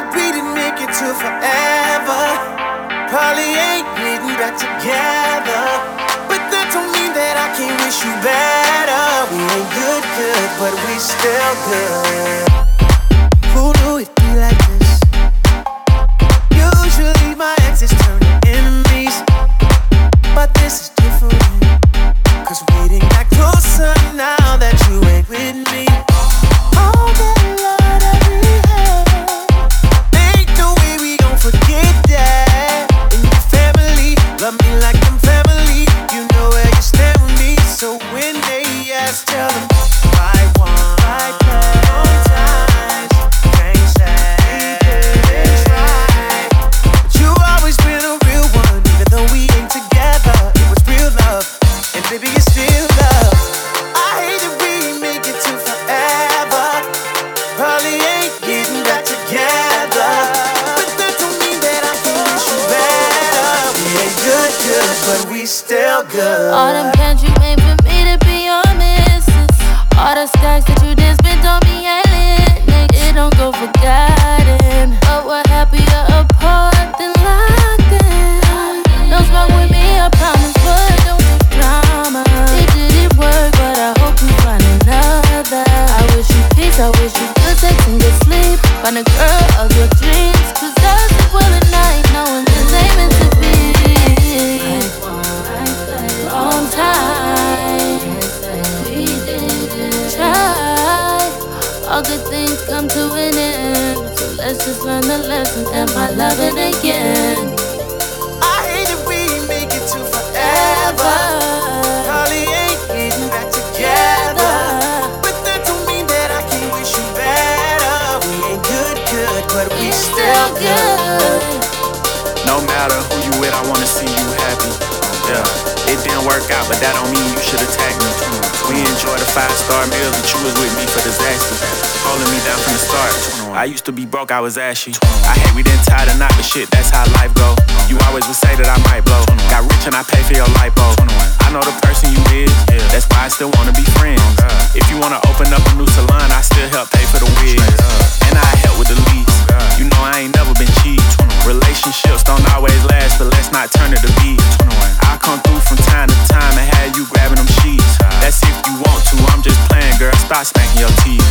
that we didn't make it to forever. Probably ain't getting back together, but that don't mean that I can't wish you better. We ain't good, but we still good. Who knew it'd be like this? Usually my exes turn to enemies, but this is different, 'cause we didn't get closer now that you ain't with me. All that love that we had, ain't no way we gon' forget that. And your family love me like I'm family. You know where you stand with me, so when they ask, tell them right one, right wrong times. Can't say it's right, but you always been a real one. Even though we ain't together, it was real love, and baby it's still love. I hate that we ain't make it to forever. Probably ain't getting back together, but that don't mean that I can't wish you better. We ain't good, but we still good. All them plans you made for me to be your missus, all the stacks that you did spend on me ain't lit, nigga, it don't go forgotten. But we're happier apart than locked in. Don't smoke with me, I promise, but don't do drama. It didn't work, but I hope you find another. I wish you peace, I wish you good sex and good sleep. Find a girl of your dreams, 'cause I sleep well at night knowing this ain't meant to be. Long time, we didn't try. All good things come to an end, so let's just learn the lesson and my loving again. I hate that we ain't make it to forever. Probably ain't getting back together, but that don't mean that I can't wish you better. We ain't good, but we still good. No matter who you with, I wanna see you happy. Yeah, it didn't work out, but that don't mean you should attack me. We enjoy the 5-star meals, but you was with me for disaster, holding me down from the start. I used to be broke, I was ashy. I hate we didn't tie the knot, but shit, that's how life go. You always would say that I might blow. Got rich and I pay for your lipo. I know the person you is, that's why I still wanna be friends. If you wanna open up a new salon, I still help pay for the wigs, and I help with the lease. You know I ain't never been cheap. Relationships don't always last, but let's not turn it to beef. I'll come through from time to time and have you grabbing them sheets. That's if you want to, I'm just playing, girl, stop smacking your teeth.